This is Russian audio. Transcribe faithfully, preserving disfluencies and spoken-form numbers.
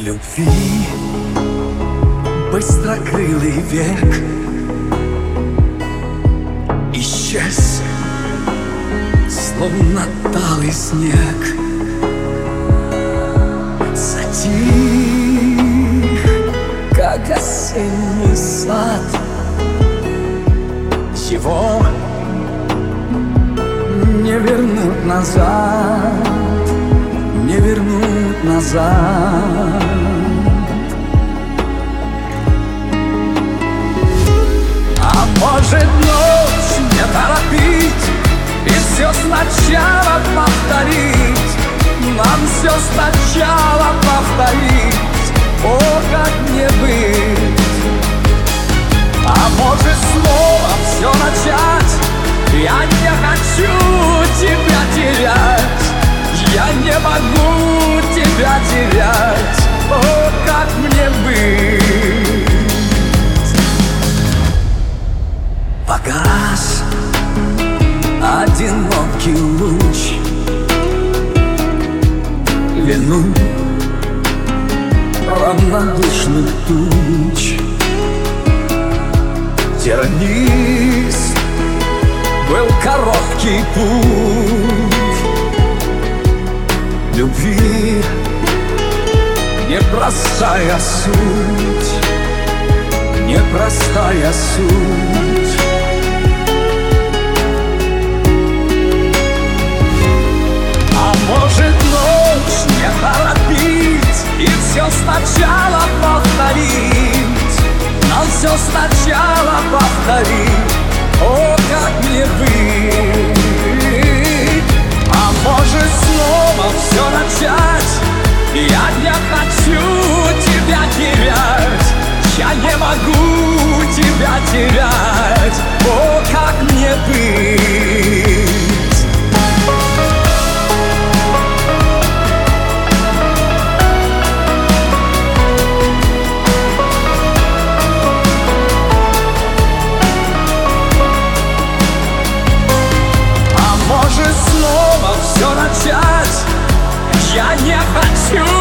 Любви быстрокрылый век исчез, словно талый снег. Затих, как осенний сад. Его не вернуть назад, не вернуть назад. А может, ночь не торопить и все сначала повторить? Нам все сначала повторить. О, как мне быть? А может, снова все начать? Я не хочу тебя терять, я не могу тебя терять. О, как мне быть? Погас одинокий луч, вину равнодушных туч. Тернист был короткий путь любви, непростая суть, непростая суть. А может, ночь не торопить и все сначала повторить? Нам все сначала повторить. О, как мне быть? А может, снова все начать? Я не хочу тебя терять, я не могу тебя терять. О, как мне быть? Снова все начать? Я не хочу